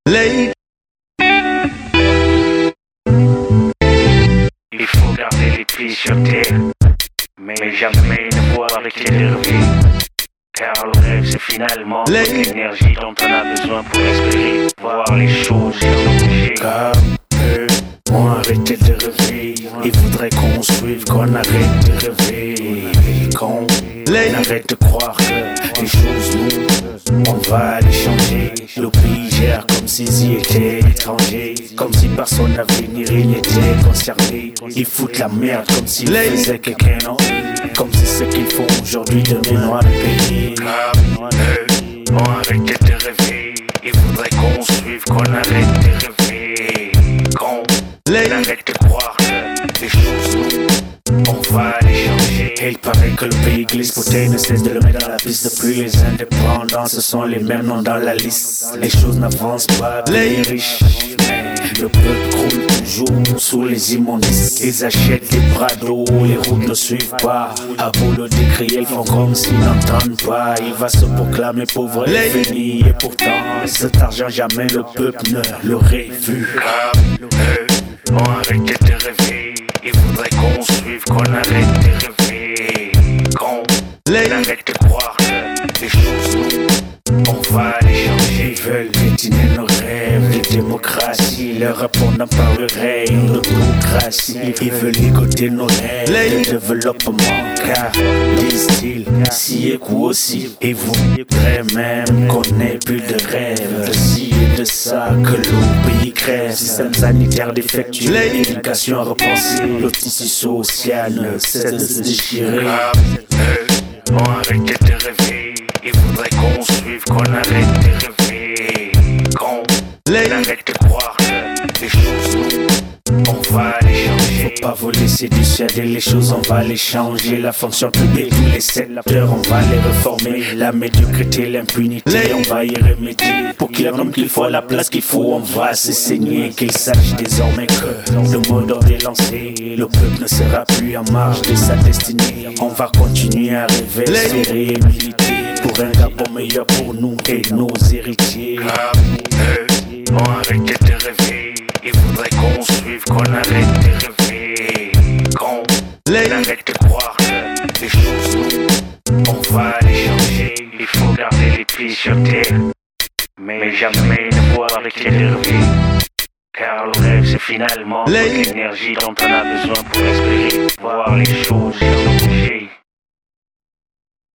Les Il faut garder les pieds sur terre, mais jamais ne voir arrêter de rêver. Car le rêve c'est finalement l'énergie dont on a besoin pour espérer voir les choses changer. Car eux ont arrêté de rêver. Ils voudraient qu'on suive, qu'on arrête de rêver. Et qu'on arrête de croire que les choses nous, on va les changer. Le pays gère comme s'ils y étaient étrangers, comme si par son avenir il n'était concerné. Ils foutent la merde comme s'ils faisaient quelqu'un d'autre, comme si ce qu'ils font aujourd'hui demain noir le pays. Car eux ont arrêté de rêver. Ils voudraient qu'on suive, qu'on arrête de rêver. Qu'on arrête de croire que les choses nous, on va les changer. Et il paraît que le pays glisse, Poutine ne cesse de le mettre dans la piste. Depuis les indépendants, ce sont les mêmes noms dans la liste. Les choses n'avancent pas, les riches. Le peuple croule toujours sous les immondices. Ils achètent des bras d'eau, les routes ne suivent pas. À beau le décrier, ils font comme s'ils n'entendent pas. Il va se proclamer pauvre et fini. Et pourtant, cet argent jamais le peuple ne l'aurait vu. Car eux ont arrêté de rêver. Ils voudraient qu'on suive, qu'on arrête de rêver. Qu'on arrête de croire que les choses nous, on va les changer. Ils veulent détiner nos rêves de démocratie, leur répondant par le règne de démocratie. Ils veulent ligoter nos rêves de développement, car disent-ils, si et quoi aussi. Ils voudraient même qu'on n'ait plus de rêves, de ci et de ça, que le pays crève. Système sanitaire défectueux, l'éducation à repenser, le tissu social ne cesse de se déchirer. Car eux ont arrêté de rêver. Ils voudraient qu'on suive, qu'on arrête de rêver. Qu'on arrête de croire que les choses nous, on va les changer. Faut pas voler, c'est dissuader les choses, on va les changer. La fonction publique, tous les secteurs, on va les réformer. La médiocrité, l'impunité, on va y remédier. Pour qu'il y ait l'homme qu'il faut, à la place qu'il faut, on va se saigner. Qu'ils sachent désormais que le mot d'ordre est lancé. Le peuple ne sera plus en marge de sa destinée. On va continuer à rêver, espérer et militer pour un Gabon meilleur pour nous et nos héritiers. Car eux ont arrêté de rêver. Ils voudraient qu'on suive, qu'on arrête de rêver. Qu'on arrête de croire que les choses nous, on va les changer. Il faut garder les pieds sur terre, mais jamais ne voir arrêter de rêver. Car le rêve c'est finalement l'énergie dont on a besoin pour espérer voir les choses changer.